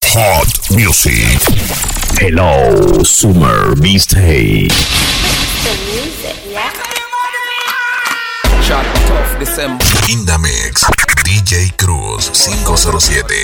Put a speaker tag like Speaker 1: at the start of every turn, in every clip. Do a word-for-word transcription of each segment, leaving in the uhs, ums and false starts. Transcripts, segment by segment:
Speaker 1: Hot music. Hello, Summer Mixtape.
Speaker 2: The music, yeah.
Speaker 3: Shot tough December.
Speaker 1: In the mix, D J Cruz five oh siete.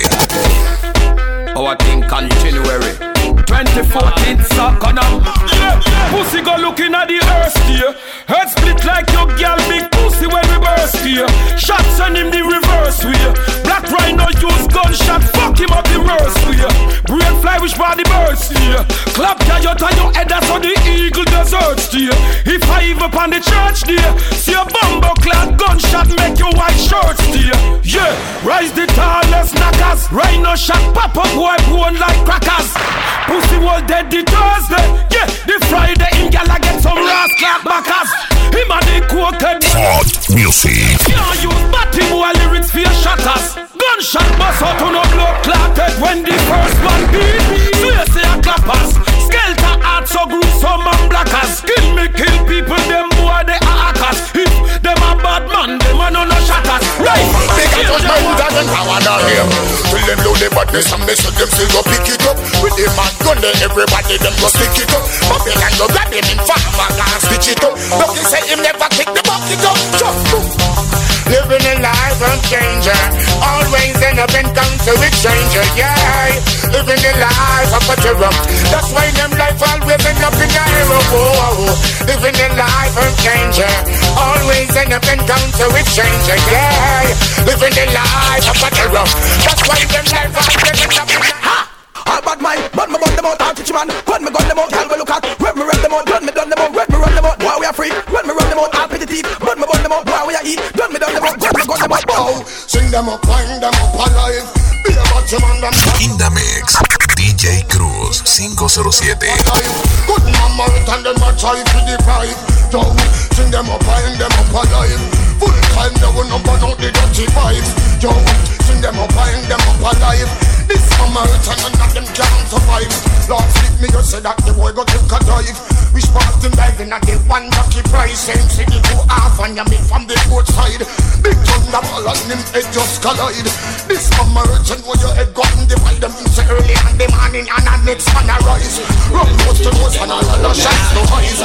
Speaker 3: Our thing continuary. twenty fourteen Sakanam. Pussy go looking at the earth here. Head split like your girl, big pussy when we burst here. Shots on him the reverse way. Black Rhino use gunshot, fuck him up the worst way. Brain fly which body burst here. Clap coyote on your head, that's how the eagle deserts here. If I even upon the church there, see a bumbo clad gunshot make your white shirts there. Yeah, rise the tallest knockers. Rhino shot pop up boy bone like crackers. Pussy was dead the Thursday. Yeah, the Friday in gala get some ras clap backers. Him and the coated
Speaker 1: Hot music.
Speaker 3: can't use batty boy lyrics for your shatters. Gunshot bust out on no blood clotted when the first one beat. So you say a clappers. Skelter heart so gruesome and blackers. Kill me, kill people, them boy they are hackers. If them a bad man, them a no no shatters. Right,
Speaker 4: they can touch my hood and power down here. Till them know the badness and mess with them still go pick it up. With the man gun there, everybody them go stick it up. Babylon go grab him in fat man and stitch it up. But he say him never kick the bucket up. Just boom. Living a life of danger, always end up in encounter with stranger, yeah. Living a life of a terror, that's why them life always end up in a hero. Oh, living a life of danger, always end up in encounter with stranger, yeah. Living a life of a terror, that's why them life always end up in a ha.
Speaker 5: All bad mind, but me gun them out, I'll teach you man. When me gun them out, y'all will look at. When me run them out, done me done them out. When me run them out, boy we are free. When me run them out, I'll pay the teeth. When me gun them out, boy we are eat. Done me done them out, when me gun them out, bow.
Speaker 4: Sing them up, wind them up alive. Be a bottom on them.
Speaker 1: In the mix, D J Cruz five oh siete.
Speaker 4: Good mama, and them a try to deprive. Yo, sing them up, wind them up alive. Full time they will not burn out the dirty vibes. Yo, sing them up, wind them up alive. This mama return and not them can't survive. Last week me you said that the boy got take a dive. Which part him diving at the one lucky price. Same city to half and you meet from the both side. Big thunderball and him head just collide. This mama return where your head got and divide them in early in the morning and the next man arise. Run close to nose and all the shots no eyes.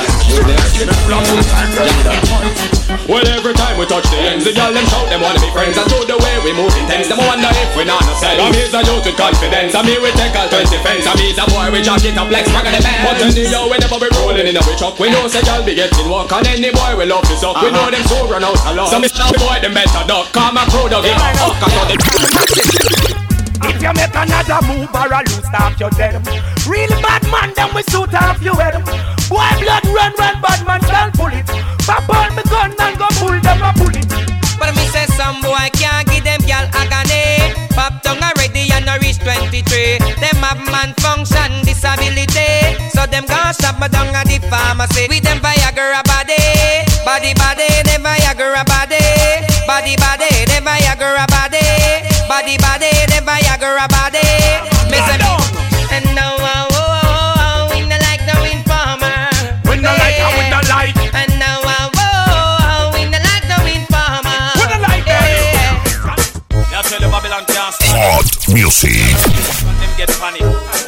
Speaker 6: Well, every time we touch the ends, the girl them shout, them wanna be friends. And so the way we move intense, them wonder if we not no sense. Come here's a youth with confidence, and me we take all twenty fence. And me's a boy we jack it up like sprack of the band. But anyhow, whenever we rolling in a we truck, we know say girl be getting walk. And any boy we love this up, we know them so run out a lot. Some boy them better duck, come a crew dog him up, fuck us all the
Speaker 5: If you make another move or a loose off your dead. Real bad man, then we suit off your head. Boy blood run, run, bad man can't pull it. Pop on me gun and go pull them a bullet.
Speaker 7: But me say some boy can't give them girl agony. Pop tongue already and no reach twenty-three. Them have man function disability. So them gon' shop me down at the pharmacy. With them Viagra body. Body body, them Viagra body. Body body, them Viagra body. Body body, them Viagra body. Me say me. And now oh, oh, oh, we no like no informer.
Speaker 5: We no like and we no like.
Speaker 7: And now oh, oh, oh, we no like no informer.
Speaker 5: We no like that.
Speaker 3: Yeah, tell the Babylon can't stop.
Speaker 1: Hot music.
Speaker 3: Them get panic.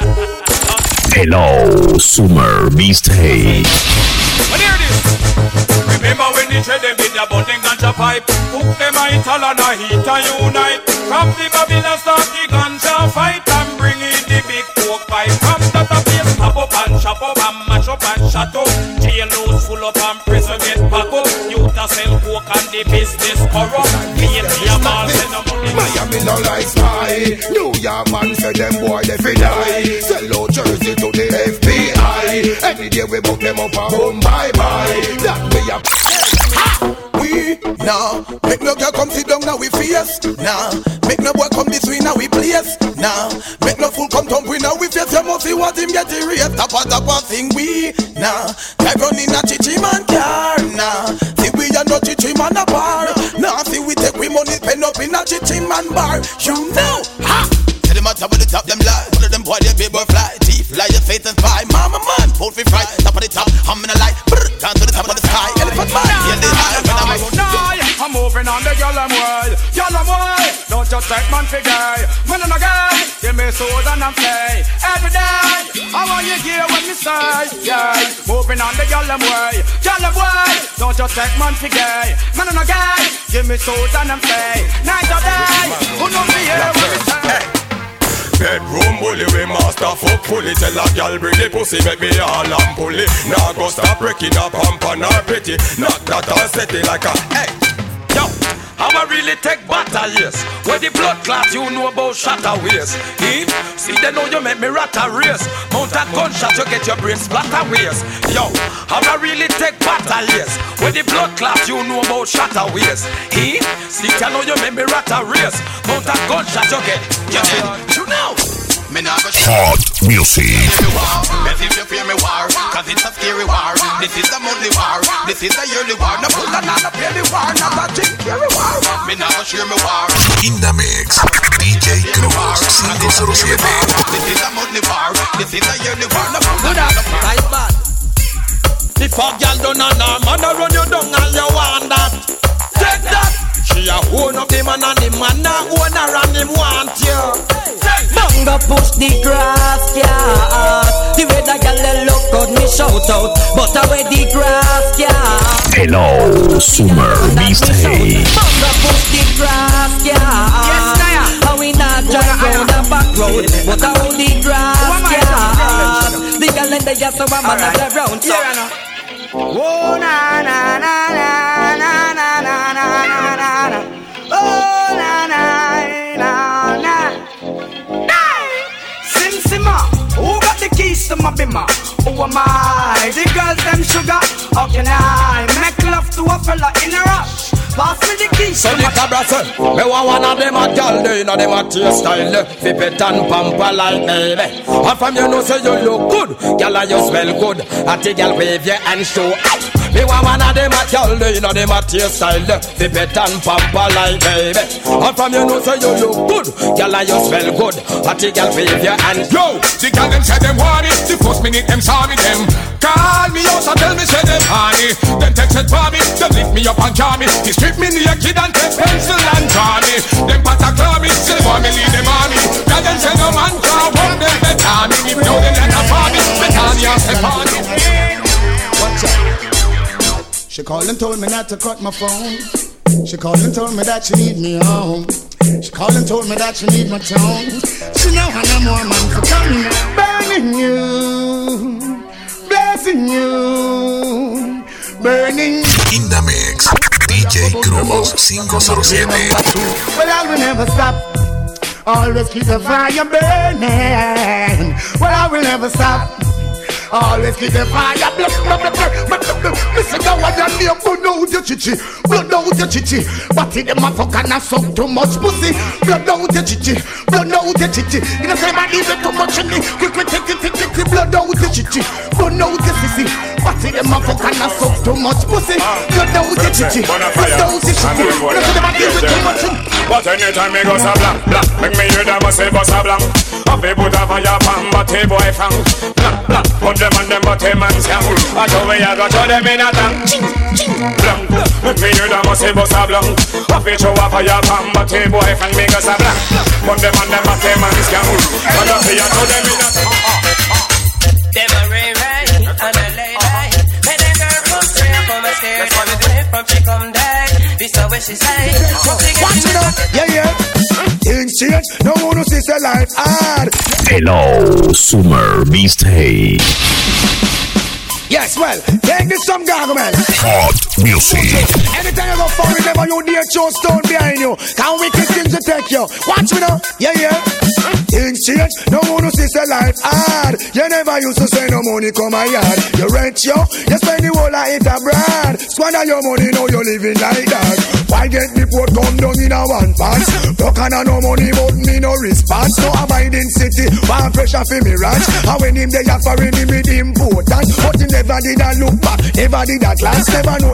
Speaker 1: Hello, Summer Mixtape.
Speaker 3: But hear this. Remember when they trade them with their bonding ganja pipe. Cook them a ital and a heat and unite. From the Babylon start the ganja fight. And bring in the big coke pipe. From that a place pop up and chop up and mash up and shut up. Jailhouse full up and prison get pack up. Youth a sell coke and the business corrupt. Pay the ball send no money.
Speaker 4: Miami no like spy. New York man say them boy they fi die. Sell out Jersey to the F B I. Any day we book them up and boom bye bye. That way up.
Speaker 5: We nah make no girl come sit down now we face. Nah make no boy come this way now we place. Nah make no fool come tumbling now we face. You must see what him get erased. Tap a tap a thing we nah drive run in a chichi man car. Nah see we a no chichi man a bar. Nah see we take we money spend up in a chichi man bar. You know ha. Tell them a top of the top them lie. All of them boy they paper fly. Teeth lie your face and spy. Mama man poultry fry. Top of the top I'm in a light. Down to the top of the sky. Elephant man feel the high when I'm
Speaker 3: I'm moving on the girl I'm wild. Girl I'm wild. Don't just take man for guy. Man I'm a guy. Give me soul and I'm say every day. I want you hear what me say, yeah. Moving on the yellow way, yellow way. Don't you take man for gay, man on a gay. Give me soul and I'm say night or day. Who know me hear what me say?
Speaker 8: Bedroom bully, we master fuck fully. Tell a gal bring the pussy, make me all and pulley. Now go stop breaking up, pump on her pretty. Knock that all set it like a hey.
Speaker 3: Yo, how I really take battle, yes. Where the blood clot, you know about shatter ways. Eh? See, they know you make me rat a race. Mount a gunshot, you get your brain splatter ways. Yo, how I really take battle, yes. Where the blood clot, you know about shatter ways. Eh? See, they know you make me rat a race. Mount a gunshot, you get, you get, you know.
Speaker 1: Hot music.
Speaker 4: If you fear me war, cause it's a scary war. This is the monthly war, this is the yearly war. No pull and not a yearly war, not a scary war. Me never share me war.
Speaker 1: In the mix, D J Cruz five oh seven.
Speaker 4: This is the monthly war, this is the yearly war. No pull and not a
Speaker 3: yearly war. If a girl don't know, man, I run you down and you want that. Take that. She a own up the man and the man a own her and him want you.
Speaker 9: Banga push the grass, yeah. The way that girl look good, me shout out. But away the grass, yeah.
Speaker 1: Hello, Summer Beast Hey.
Speaker 9: Banga push the grass, yeah.
Speaker 3: Yes, Naya.
Speaker 9: How we not drive down the back road, but how the grass, yeah. The girl in the gas, so I'm another round. Yeah,
Speaker 3: oh na na na na na na na na na. Oh na na na na. Sim Simma, who got the keys to my bimmer? Who am I? The girls them sugar. How can I make love to a fella in a rush? Pass me the keys. So the cabra say, me want one of them a girl, they know them a taste style. Flip it and pamper like baby. And from you know say you look good, girl and you smell good. A the girl wave your hand show out. Me want one of them a girl, they know them a taste style. Flip it and pamper like baby. And from you know say you look good, girl and you smell good. A the girl wave your hand.
Speaker 8: Yo, the girl them say them want it. The first minute them saw me them call me out and tell me say them honey. Them text it for me, them lift me up and jar me. Strip me naked and take pencil and draw me. Them patta claw me, say they want me leave them on me. Tell them say no man can't hold them better me. If no they let her for me, better me and say for me.
Speaker 5: Watch out. She called and told me not to cut my phone. She called and told me that she need me home. She called and told me that she need my tone. She know I know more man for coming. Burning you, blessing you, burning.
Speaker 1: In the mix, D J Cruz five oh seven.
Speaker 5: Well, I will never stop. Always keep the fire burning. Well, I will never stop. Always keep the fire burning. Listen, now I don't need blood out your chichi, blood out your chichi. But if the motherfucker not suck too much pussy, blood out your chichi, blood out your chichi. You know, say man even too much in me. Quickly take it, take it, blood out your chichi, blood out your sissy. But if the motherfucker not suck too much pussy, blood out your chichi, blood out your chichi. You know, say man even too much in me.
Speaker 8: But anytime me go so blank, blank, make me hear them a say bust a blank. Up they put a fire pan, but they boy fang. Blank, blank, put them on them, but they man scam. I told me I got to them in a tank. Blank, make me hear them a say bust a blank. Up they show a fire pan, but they boy fang. Me go so blank, put them on them, but they man scam. I got to them in a tank.
Speaker 7: Them a ray ray, and a lay lay. Hey, them girl come straight up on my stairs. Them away from she come down. This is what she say.
Speaker 5: Watch it up, yeah, yeah. Things change, no one who sees the life hard.
Speaker 1: Hello, Summer Beast Hey.
Speaker 5: Yes, well, take this some garment.
Speaker 1: Hot music.
Speaker 5: Anytime you go for it, never you dare show stone behind you. Can't wicked things to take you. Watch me now, yeah, yeah. Things change, no one who sees the life hard. You never used to say no money come my yard. You rent yo, you spend the whole of it abroad. Squander your money, now you're living like that. Why get the port come down in a one pants? Look on no money, but me no response. No abiding city, one pressure for me ranch. And when him they offering him with important, but he never did a look back, never did a glance, never know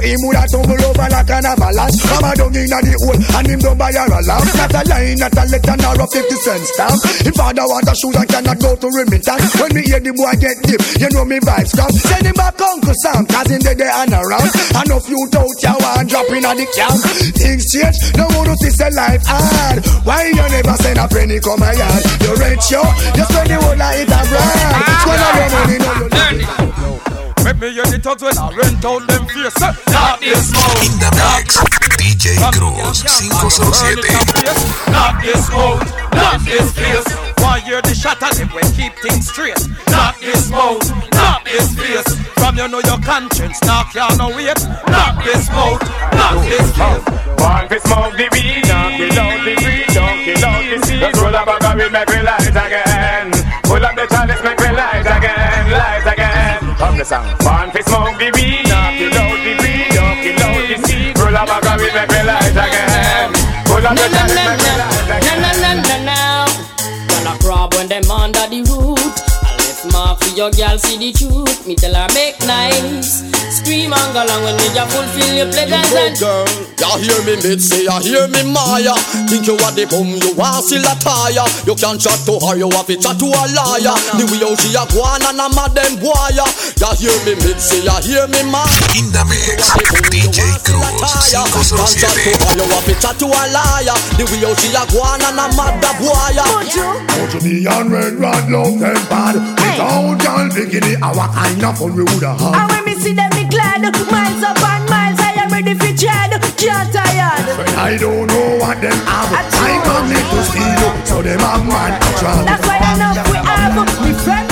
Speaker 5: him woulda tumble over like an avalanche. Mama down inna the hole and him don't buy her a lamp. Not a line, not a letter, nor a fifty cent stamp. If father want a shoes and cannot go to remittance, when me hear the boy get deep, you know me vibes come. Send him back Uncle Sam, cause in the day and around. Enough you out ya and drop in at the camp. Things change, no one to see say life hard. Why you never send a penny come a yard? You rent yo, you spend the whole night a brand. Spend all your money, no you
Speaker 3: make me hear the thugs when I rent out them face. Not this mode.
Speaker 1: In the mix, D J Cruz five cero siete.
Speaker 3: Not this mode. Not this face. Why hear the shot and them when keep things straight? Not this mode. Not this face. From you know your conscience, now can't no wait. Not this mode. Not this face.
Speaker 8: One fi smoke the weed, don't kill out the tree, don't kill out the seed. Roll up a barrel, make me light again. Pull up the chalice, make me light again, light again. Come the song. One fi smoke the weed, don't kill out the tree, don't kill out the seed. Roll up a barrel, make me light again. Pull up the chalice, make me light again.
Speaker 9: No, no, no, no, no. Gonna crab when them under the root. I left mark for your girl, see the truth. Me tell her make nice. Scream and go along when me just fulfill your pleasures and
Speaker 10: girl, you hear me mid say, you hear me Maya. Think you are the bum, you are still a tire. You can't chat to her, you have to chat to a liar. The way how she a go on and a mad them boy. You hear me mid say, you hear me Maya.
Speaker 1: In the mix, D J Cruz five cero siete.
Speaker 10: You have to chat to a liar. The way how she a go on and a mad the boy.
Speaker 5: Go to me and red rod love them bad. Without y'all bikini, our kind of fun we woulda had.
Speaker 11: And when me see them me glad, miles up and miles I am ready for tread. Can't tired.
Speaker 5: When I don't know what them have, I come here to steal you, so them have man control.
Speaker 11: That's why enough we have. Me friend.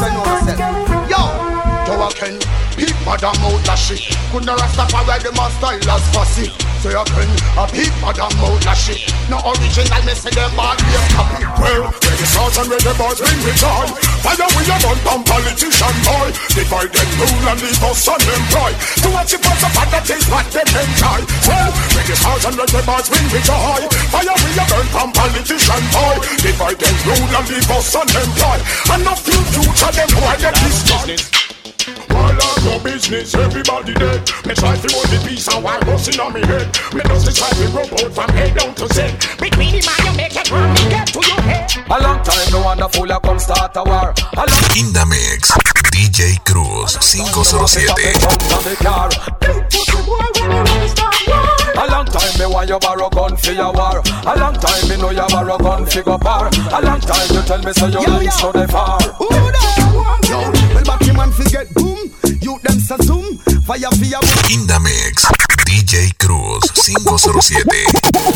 Speaker 4: Yo, Joe Ken, peep madam out la shit. Couldn't Rastafari them a style as fussy. So you can a peep madam out la shit. No original, me say them bad be a copy. Well, when the stars and red the boys bring me joy. Fire we a run down politician boy. Divide them rule and leave us unemployed. To watch it pass up and that is what them enjoy. Well, when the stars and red the boys bring me joy. Fire we a run down politician boy. Divide them rule and leave us unemployed. And no few future them boy get destroyed. All of your business, everybody dead. Me try to hold the peace and while busting on me head. Me just try to rub out from head down to Z. Between him and you make it run, me get to your head.
Speaker 3: A long time no wonder fool a come start a war. A long
Speaker 1: In the mix, D J Cruz five cero siete.
Speaker 3: A long time me want you borrow gun for your war. A long time me know you borrow gun for go bar. A long time you tell me so your links so they far.
Speaker 5: Yo, well back him and forget boom. You them sa zoom. Fire fire.
Speaker 1: In the mix, D J Cruz five cero siete.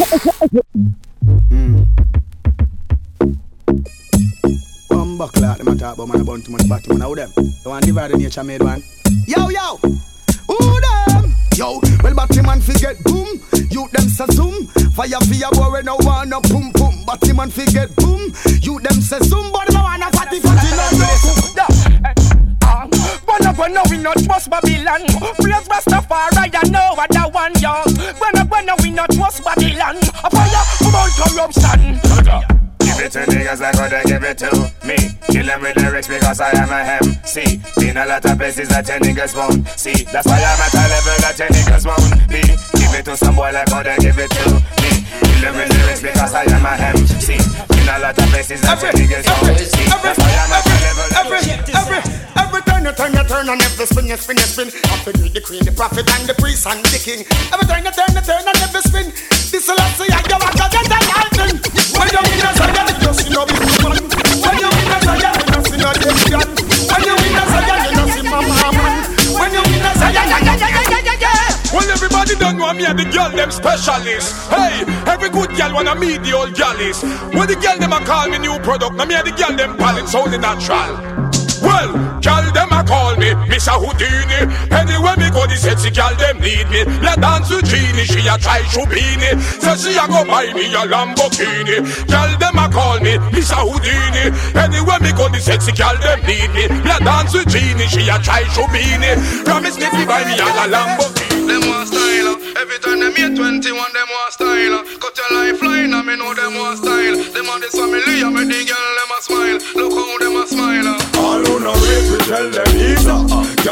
Speaker 5: One buckle out them a talk about man a bun too much batty man. How them? The one divide the nature made one. Yo yo. Who them? Yo, well batty man forget boom. You them sa zoom. Fire fire boy we no wanna boom boom. Batty man forget boom. You them sa zoom but no wanna fatty fatty no no.
Speaker 12: When up when we not trust Babylon. Bless Rastafari I know what I want yo. When up when we not trust Babylon. A fire about corruption.
Speaker 8: Give it to niggas like how they give it to me. Kill them with lyrics because I am a M C. Been a lot of places that your niggas won't see. That's why I'm at a level that your niggas won't be. Give it to some boy like how they give it to me. Kill them with lyrics because I am a M C. Been a lot of places that your niggas won't see. That's why I'm at a level that
Speaker 4: every, every, every turn you turn you turn and every spin you spin you spin. After me the queen, the prophet and the priest and the king. Every turn you turn you turn and every spin. This is last year you want to get a lightning. When you win a Zion, you see no big man. When you win a Zion, you see no dead God. When you win a Zion, you see mama man. When you win a Zion, yeah yeah yeah yeah yeah yeah.
Speaker 3: Well, everybody don't know me and the girl them specialist. Hey, every good girl wanna meet the old girlies. When the girl them a call me new product, now me and the girl them palette so the natural. Well, girl them a call me Mister Houdini. Anywhere me go, the sexy girl them need me. La dance with Genie, she a try Shubini. So she a go buy me a Lamborghini. Girl them a call me Mister Houdini. Anywhere me go, the sexy girl them need me. La dance with Genie, she a try Shubini. Promise me to buy me a Lamborghini.
Speaker 13: Them want style. Every time them hit twenty-one, them want style. Cut your lifeline, and me know them want style. Them on this family, and me the girl them a smile. Look how them a smile.
Speaker 4: All who no rate we tell them either. Girl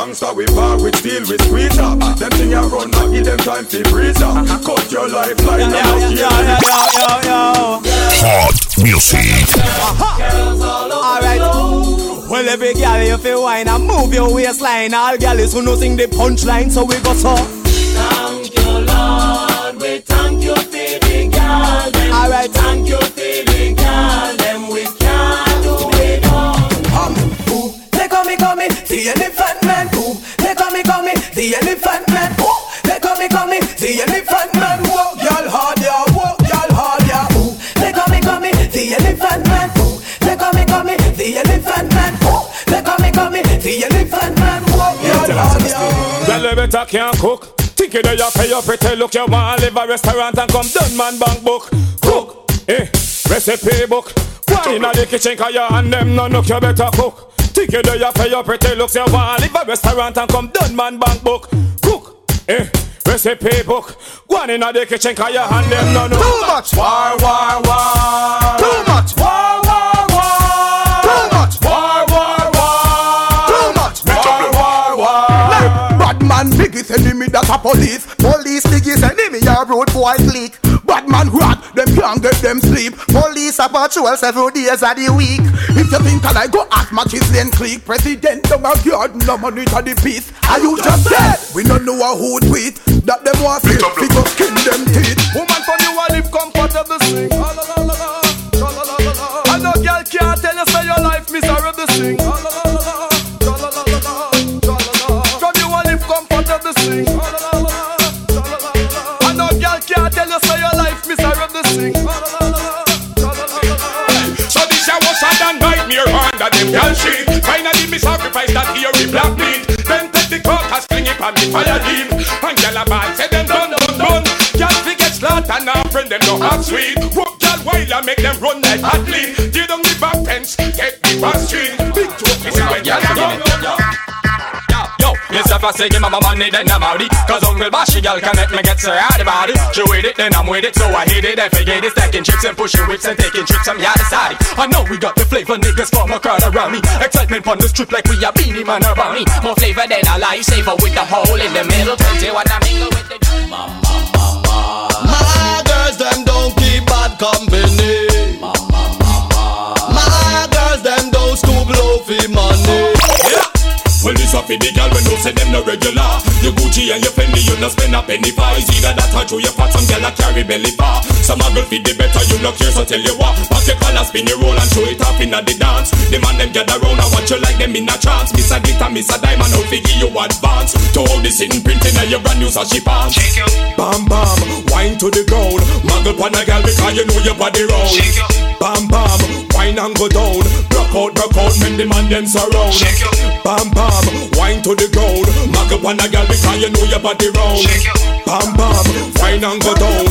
Speaker 14: gangster we bar with steel with squeeze up. Them thing you run and give them time to freeze up. Cut your life like
Speaker 15: yo, yo, yo, yo, yo, yo, yo.
Speaker 1: Hot music.
Speaker 15: Alright. Well, every girl you feel wine and move your waistline. All girls who know sing the punchline, so we go so.
Speaker 16: Thank you, Lord. We thank you for the girl. Them.
Speaker 15: Alright.
Speaker 16: Thank you for the girl. Them we can't do it all.
Speaker 5: Um, ooh, they call me, call me the elephant man. Ooh, they call me, call me the elephant man. Ooh, they call me, call me the elephant man. Whoa, y'all hard, yeah. Whoa, y'all hard, yeah. Ooh, they call me, call me the elephant man. Ooh, they call me, call me the elephant man. Ooh, they call me, call me the elephant man. Whoa, y'all hard, yeah.
Speaker 6: Well, you better can't cook. Think you know you pay your pretty look. You want to live a restaurant and come done man bank book. Cook, eh, recipe book. Why in the kitchen cause you and them no look you better cook. Think you know you pay your pretty looks. You want to live a restaurant and come done man bank book. Cook, eh, recipe book. Why in the kitchen cause you and them no look.
Speaker 5: Too much
Speaker 6: war, war, war.
Speaker 5: Too much
Speaker 6: war, war, war.
Speaker 5: Too much
Speaker 6: war, war, war.
Speaker 5: Too much
Speaker 6: war, war, war.
Speaker 5: Bad man biggest enemy that's a police. Police biggest enemy a road boy click. Bad man rat, them can't get them sleep. Police a patrol several days of the week. If you think I go ask matches then click. President don't have yard, no money to the peace. Are you just dead? We don't know who do it. That them want to we go skin them teeth.
Speaker 15: Woman from you a live comfortable sing. La la la la la. La la la la la. And no girl can't tell you say your life miserable sing. La la la la la. La la la la la. La la la. From you a live comfortable sing. La la la la la. La la la la. And no girl can't tell you say your life miserable sing. La la la la la. La la la la.
Speaker 6: So this a was a done nightmare under them girl shit. Finally me sacrifice that here we black meat. Then take the carcass, fling it on the fire deep. And gyal a ball say them done, done, done. Gyal fi get slaughtered now, friend them no half sweet. Whoop gyal while I make them run like athlete. Tear down the back fence, get the back street. Big joke is when gyal a run. Yo, yes if I say give mama money then I'm out it. Cause Uncle Bashy girl can make me get so hard about it. She with it then I'm with it, so I hate it. I forget it, stacking chips and pushing whips and taking trips. I'm yada side. I know we got the flavor, niggas form a crowd around me. Excitement on the strip like we a Beanie Man around me. More flavor than a lifesaver with the hole in the middle. twenty-one I mingle with the mama, mama.
Speaker 10: My girls them don't keep bad company. Mama, mama. My girls them don't stoop low for money. Yeah.
Speaker 6: Well, this up for the girl when you say them no regular. Your Gucci and your Fendi, you no spend a penny for. It's either that or through your pot, some girl a carry belly bar. Some a girl feed the better, you no care, so tell you what. Pack your collar, spin your roll and show it off inna the dance. The man them gather round and watch you like them in a trance. Miss a glitter, miss a diamond, out figure you advance. To all this sitting printing and your brand new sashi pants. Bam bam, wine to the ground. Muggle pon a girl because you know your body round. Bam bam, wine and go down. Broke out, broke out, make the man them surround. Bam bam, wine to the ground. Mag up on a girl because you know your body round. Bam bam, wine and go down.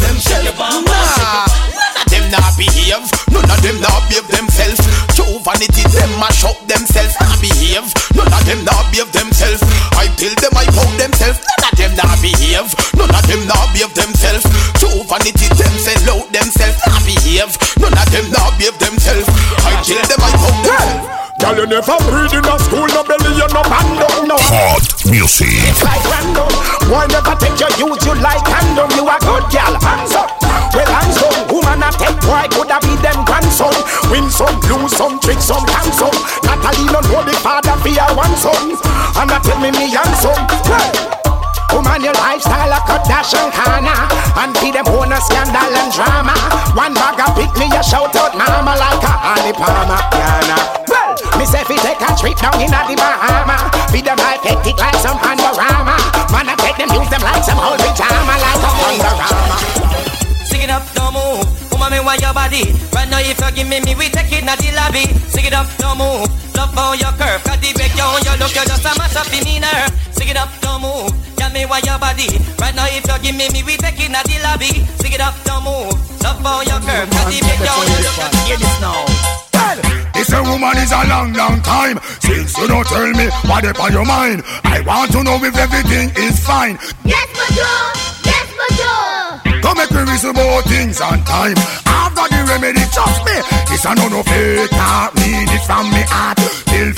Speaker 5: Nah, none of them not behave. None of them not behave themselves. True vanity, them mash up themselves. Not behave. None of them not behave themselves. I tell them I pound themselves. None of them not behave. None of them not behave themselves. True vanity, them sell out themselves. Not behave. None of them not behave themselves. I tell them I pound themselves.
Speaker 14: Girl, you never breed in a school, no belly, you no band down, no.
Speaker 1: Hot music.
Speaker 12: Like random, why never take your youth, you like random. You a good girl, hands up. Well, hands up, woman a take boy, could have be them grandson. Win some, lose some, trick some, dance some. Natalie no know the father for your one son. And I tell me me handsome. Hey. Woman, your lifestyle a Kardashian Kana. And feed them own a scandal and drama. One bag of pick me, you shout out mama like a honey palmer. Yana. Well, me say fi take a trip down in a the Bahama. Feed them like hectic like some panorama. Man, I take them, use them like some old pajama. Like a panorama.
Speaker 7: Sing it up, don't move. Woman, me want your body. Right now if you give me me, we take it na the lobby. Sing it up, don't move. Love how your curve. Got the back down, you look, you just a mash up in me nerve. Sing it up, don't move. Tell me why your body. Right now if you give me me, we take it na the lobby. Sing it up, don't move. Love how your curve. Got the back down, you look, you hear this now.
Speaker 14: This a woman is a long, long time since you don't tell me what up on your mind. I want to know if everything is fine.
Speaker 17: Yes, Major. Yes, Major.
Speaker 14: Come make me reason about things on time. I've got the remedy, trust me. This a no no fake, not mean it from me heart. Till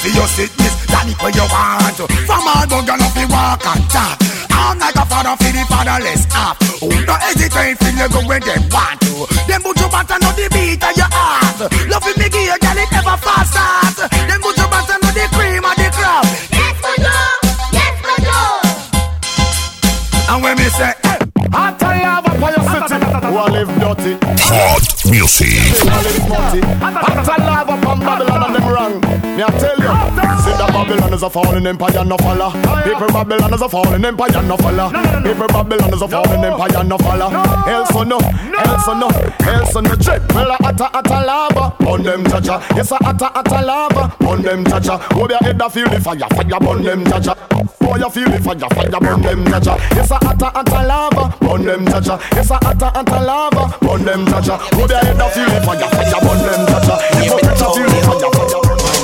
Speaker 14: for your sickness, that it where you want. From all but gonna be walk and talk. I'm like a father for the fatherless half. Who don't hesitate when you go where they want to. Them put you back and know the beat of your heart. Loving me gear, girl, it never fast start. Them put you back and know the cream of the crowd.
Speaker 17: Yes, but no, yes, but no.
Speaker 14: And when me say, hey,
Speaker 12: hot and lava for your city. Who a live dirty?
Speaker 1: Hot music.
Speaker 12: Who a live naughty? Hot and lava from Babylon and them wrong. Me I tell you, see that Babylon is a fallen empire, no follow. People Babylon is a fallen empire, no follow. People Babylon is a fallen empire, no follow. Hell so no, hell so no, hell so no. Trip, well a hot hot lava on them chacha. Yes a hot hot lava on them chacha. Who your head a feel the fire, fire burn them chacha. Who you feel the fire, fire burn them chacha. Yes a hot hot lava on them chacha. Yes a hot hot lava on them chacha. Who your head a feel the fire, fire burn them chacha. Yes a hot feel the fire, fire burn them chacha.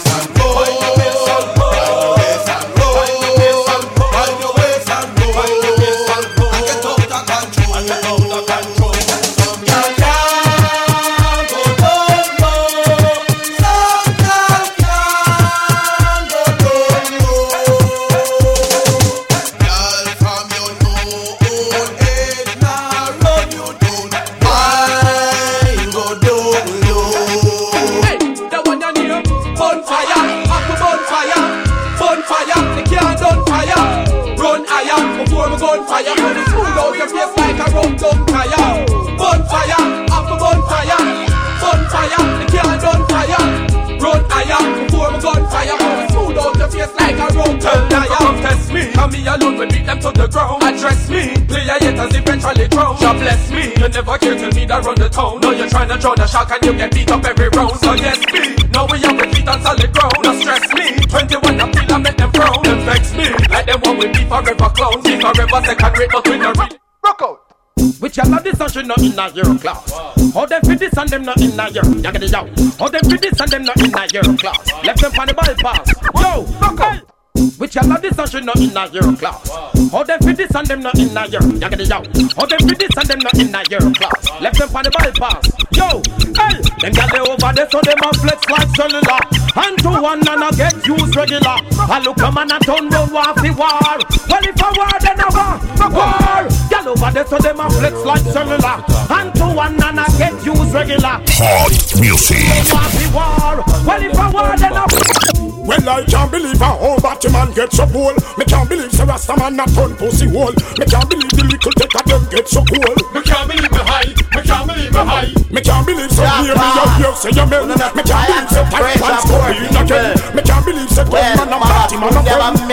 Speaker 15: Bonfire, put the food out your face like a rum tongue tire. Bonfire, up a bonfire. Bonfire, the can't done fire. Run higher, before my gunfire. Put the food out your face like a rum tongue tire. Come test me, and me alone will beat them to the ground. Address me, play a hit as eventually drown. God bless me, you never care till me that run the town. Now you're trying to draw the shock and you get beat up every round. So yes me, now we have the feet on solid ground. Don't stress me, twenty-one I feel I make them frown. Them vex me, like them one with me forever clowns. Me forever second rate, but we no read. Rock out.
Speaker 3: Which y'all have this and she not in a your class. How them fit this and them not in a your. Yaggedy yow. How them fit this and them not in a your class. Left them on the bypass. Yo, rock out. Which y'all have this and she not in a your class. How them fit this and them not in a your. Yaggedy yow. How them fit this and them not in a your class. Left them on the bypass. Yo, hey. Them got they over there so them a flex like cellular. And to one and I get used regular. I look a man and turn the war for war. Well if a war then a war. War. Y'all over there so them a flex like cellular. And to one and I get used regular.
Speaker 1: Hot music.
Speaker 3: War for war. Well if a war then a war.
Speaker 14: Well, I can't believe a whole Batman gets so cool. Me can't believe the Rasta man not turn pussy hole. Me can't believe the little take of them get so cool.
Speaker 15: Me can't believe me high. Me can't believe me high.
Speaker 14: Me can't believe so near me out here say you men. Me can't believe so tight pants go in again. Me can't believe so good man and party man and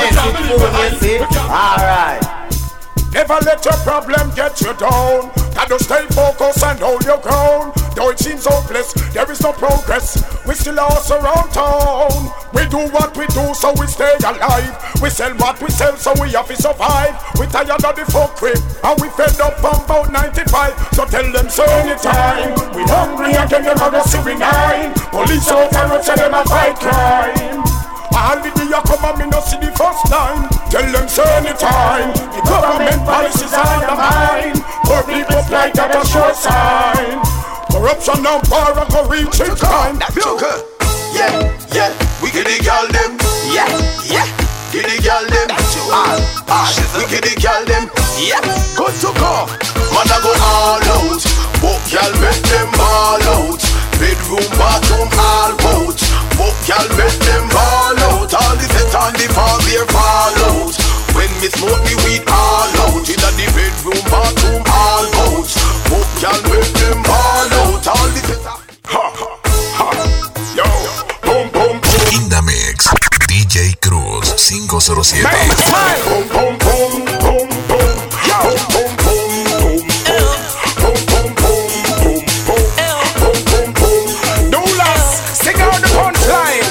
Speaker 14: friend.
Speaker 12: Alright.
Speaker 14: Never let your problem get you down. Gotta stay focused and hold your ground. Though it seems hopeless, there is no progress. We still lost around town. We do what we do so we stay alive. We sell what we sell so we have to survive. We tired of the folk crib and we fed up from about ninety-five. So tell them so anytime. We hungry again, them a go see nine. Police out and we say them a fight crime. All the day you come and me no see the first time. Tell them so anytime. The government policies are undermined. Poor people like that a sure sign. Corruption and power go reach its time.
Speaker 12: That's good. Yeah, yeah. We get the girl them. Yeah, yeah. Get the girl them. All, all. We get the girl them. Yeah. Good to go. Man I go all out. Book y'all make them all out. Bedroom, bathroom, all out. Book y'all make them all out. All the set on the farm here fall out. When me smoke me weed all out. Inna the bedroom, bathroom, all out. Book y'all make them all out. All the set on.
Speaker 14: Ha ha ha. Yo, boom boom boom.
Speaker 1: In the mix, D J Cruz five cero siete.
Speaker 14: Boom boom boom boom boom. Boom boom boom boom boom. Boom boom boom boom boom. Boom boom boom. No less. Sing out the punchline.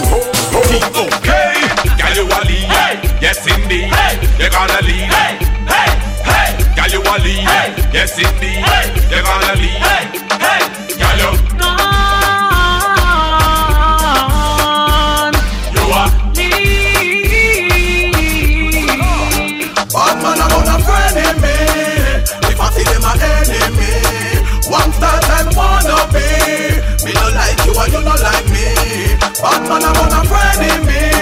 Speaker 8: Okay, girl you a lead. Yes indeed, you're gonna lead. Girl you a lead. Yes indeed, you're gonna lead. Girl you. You are lead.
Speaker 12: Bad man about a friend in me. If I see them an enemy, one star time wanna be. Me no like you and you no like me. Bad man about a friend in me.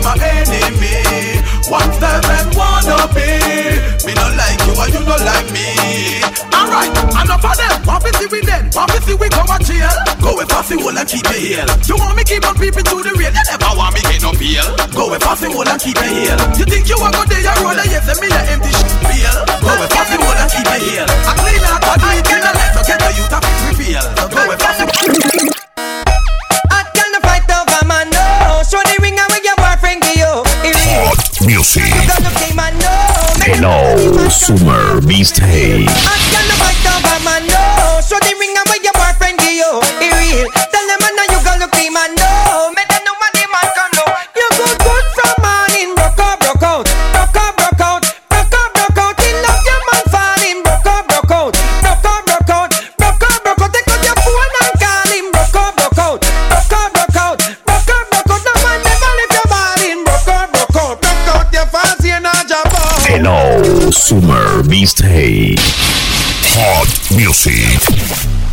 Speaker 5: my enemy. One step and wanna be. Me not like you and you not like me. Alright, enough of them. Want to see we dead? Want to see we come and chill? Go with passy wall and keep it heel. You want me keep on peeping to the real? You never want me get no peel. Go with passy wall and keep it heel. You think you want go there? You roll a yes and me a empty shit feel. Go with passy wall and keep it heel. I clean out a night in the left to get the youth a reveal. Go with passy.
Speaker 7: I can't fight over my nose. Show the ring away your boyfriend give you.
Speaker 1: Hot music.
Speaker 7: Hello,
Speaker 1: Summer Mistake.
Speaker 7: I can't fight over my nose. Show the ring away your boyfriend give you. It real. Tell them I know you got look clean, man. No, make them know what they man can know. You good good from morning, broke out, broke out, broke out, broke out, broke out, broke out. In love your man falling, broke out, broke out, broke out, broke out, broke out, broke out. Take out your phone and call him, broke out, broke out, broke out, broke out, broke out, broke out. No man never leave your balling, broke out, broke out, broke out. Your fancy and a job.
Speaker 1: Hello, Summer Mistake. Hot music.